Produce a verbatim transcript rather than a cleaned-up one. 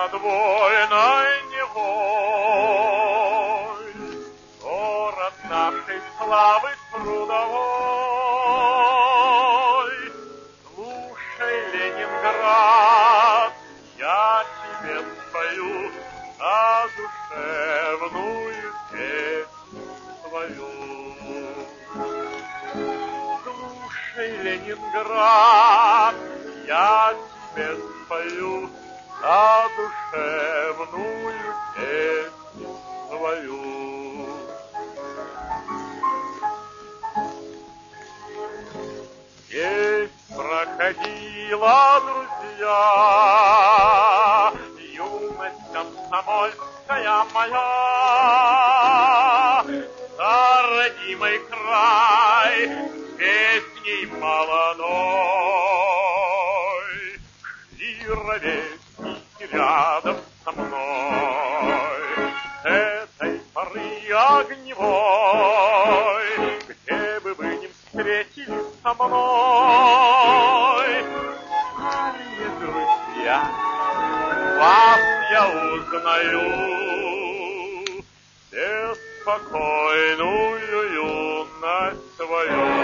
подвойной Невой, город нашей славы трудовой. Слушай, Ленинград, я тебе спою на душевную песню свою. Слушай, Ленинград, я тебе спою на душевную песню свою. Здесь проходила, друзья, юность комсомольская моя, за родимый край песней молодой. Шли ровесники рядом со мной этой поры огневой, где бы вы не встретились со мной. Парни, друзья, вас я узнаю, беспокойную юность свою.